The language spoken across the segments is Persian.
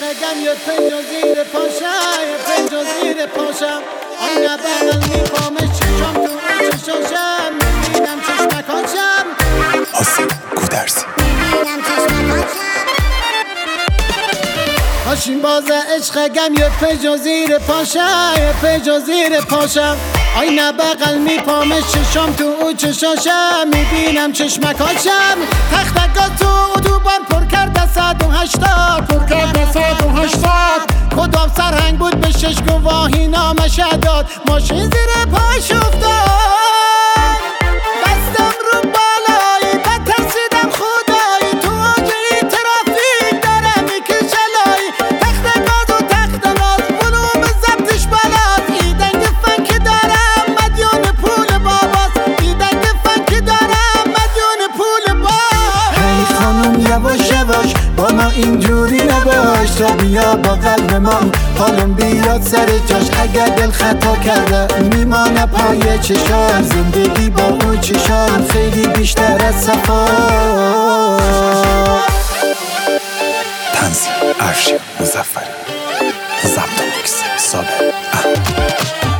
عشقم یه پنجا زیر پاشم یه پنجا زیر پاشم آینه بغل میپامه چشم تو چشاشم میبینم چشمکاشم حسین گودرزی میبینم چشمکاشم هاشیم باز عشقم یه پنجا زیر پاشم یه پنجا زیر پاشم آینه بغل میپامه چشم تو چشاشم میبینم چشمکاشم تختگاه تو اتوبان پر کرده 180 پر کرده 180 کدام سرهنگ بود به 6 گواهی نامش داد ماشین زیر پاش افتاد بستم رو بالایی بترسیدم خدایی تو آجه ترافیک داره میکشه لایی تخت گاز و تخت ناز ولوم ضبطش بالاست ایدنگ فنکی دارم مدیون پول باباست ایدنگ فنکی دارم مدیون پول باباست هی خانوم یواش یواش با ما اینجوری نباش تا بیا با قلب ما حالم بیاد سر جاش اگر دل خطا کرده میمانه پای چشام زندگی با اون چشام خیلی بیشتر از صفا تنظیم افشین مظفری ضبط و میکس صابر احمد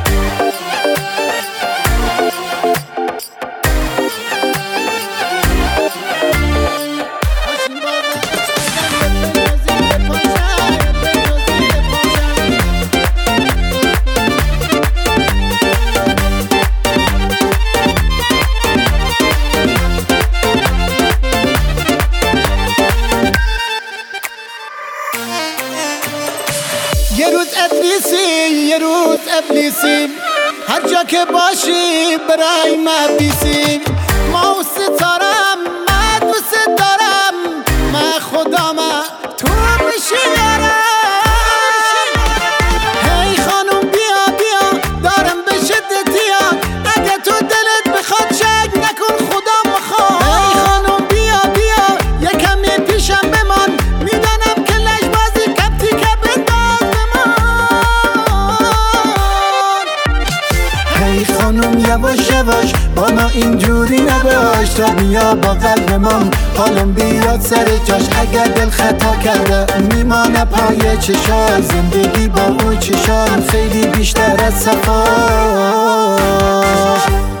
یه روز ابلیسی یه روز ابلیسی هر جا که باشی برای مبیسی ما و ستارم من دوست دارم من خودم تو میشی یارم هی خانوم بیا بیا دارم به شدت یاد اگه تو دلت بخواد شک نکن خدا بخواد هی خانوم بیا بیا یکمی پیشم بمان میدانم که لجبازی کپتی که بنداز هی خانوم یواش یواش با ما اینجوری نباش تا بیا با قلب ما حالم بیاد سر جاش اگر دل خطا کرده میمانه پای چشام زندگی با اون چشام خیلی بیشتر از صفا